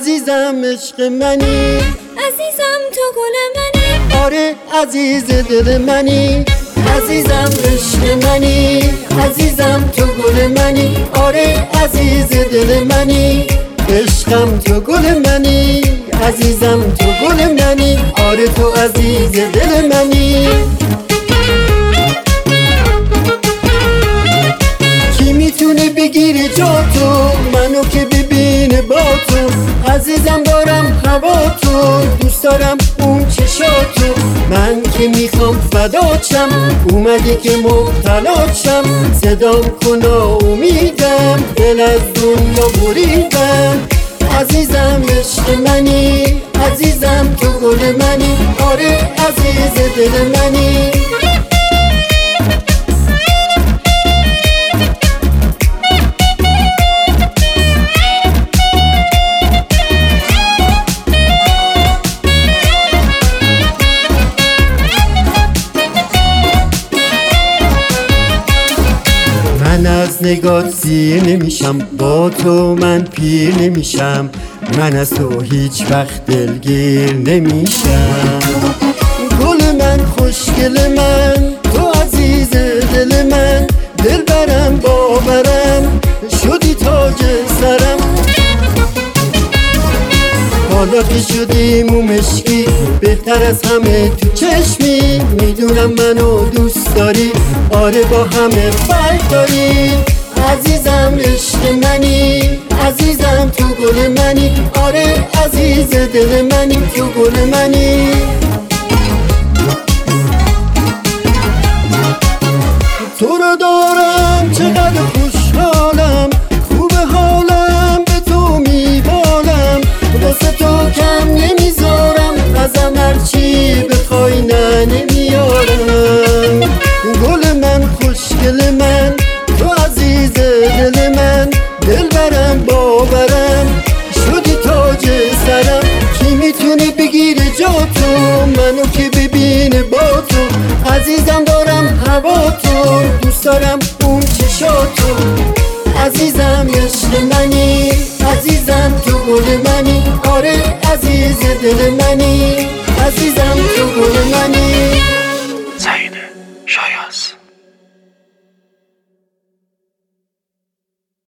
عزیزم عشق منی، عزیزم تو گل منی، آره عزیز دل منی. عزیزم عشق منی، عزیزم تو گل منی، آره عزیز دل منی. عشقم تو گل منی، عزیزم تو گل منی، آره تو عزیز دل منی. کی میتونه بگیره جا تو، منو که ببینه با تو. عزیزم دارم هوا تو، دوست دارم اون چشاتو. من که میخوام فداچم، اومدی که مبتلاچم. صدام کن امیدم، دل از دنیا بریدم. عزیزم عشق منی، عزیزم تو گل منی، آره عزیز دل منی. من از نگات سیر نمیشم، با تو من پیر نمیشم. من از تو هیچ وقت دلگیر نمیشم. گل من خوشگل من، تو عزیز دل من. دل برم باورم، شدی تاج سرم. حالا که شدی مومشکی، بهتر از همه تو چشمی. میدونم منو دوست داری، آره با همه فرق داری. عزیزم عشق منی، عزیزم تو گل منی، آره عزیز دل منی، تو گل منی. تو رو دارم چقدر خوشحالم، خوب حالم به تو میبالم. واسه تو کم نمیذارم، ازم هرچی بخوای نه نمیارم. گل من خوشگل من، تو عزیز دل من. دل برم باورم، شدی تاج سرم. کی میتونه بگیره جا تو، منو که ببینه با تو. عزیزم دارم هوا تو، دوست دارم اون چشاتو. عزیزم عشق منی، عزیزم تو گل منی، آره عزیز دل منی. عزیزم